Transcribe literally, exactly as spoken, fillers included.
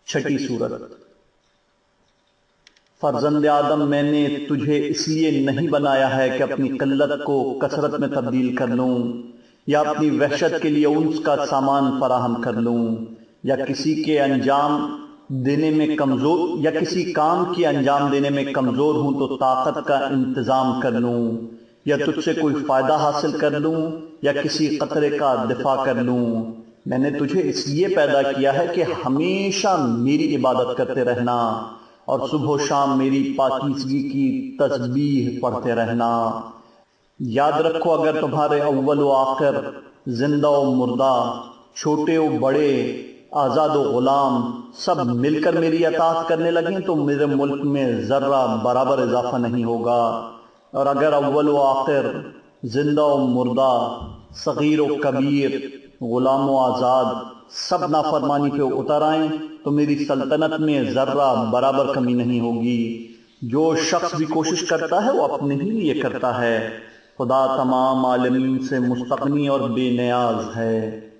چھٹی سورت۔ فرزند آدم، میں نے تجھے اس لیے نہیں بنایا ہے کہ اپنی قلت کو کثرت میں تبدیل کر لوں، یا اپنی وحشت کے لیے انس کا سامان فراہم کر لوں، یا کسی کے انجام دینے میں کمزور یا کسی کام کے انجام دینے میں کمزور ہوں تو طاقت کا انتظام کر لوں، یا تجھ سے کوئی فائدہ حاصل کر لوں، یا کسی قطرے کا دفاع کر لوں۔ میں نے تجھے اس لیے پیدا کیا ہے کہ ہمیشہ میری عبادت کرتے رہنا اور صبح و شام میری پاکیزگی کی تسبیح پڑھتے رہنا۔ یاد رکھو، اگر تمہارے اول و آخر، زندہ و مردہ، چھوٹے و بڑے، آزاد و غلام سب مل کر میری اطاعت کرنے لگیں تو میرے ملک میں ذرہ برابر اضافہ نہیں ہوگا، اور اگر اول و آخر، زندہ و مردہ، صغیر و کبیر، غلام و آزاد سب نافرمانی پہ اتر آئیں تو میری سلطنت میں ذرہ برابر کمی نہیں ہوگی۔ جو شخص بھی کوشش کرتا ہے وہ اپنے ہی لیے کرتا ہے، خدا تمام عالمین سے مستغنی اور بے نیاز ہے۔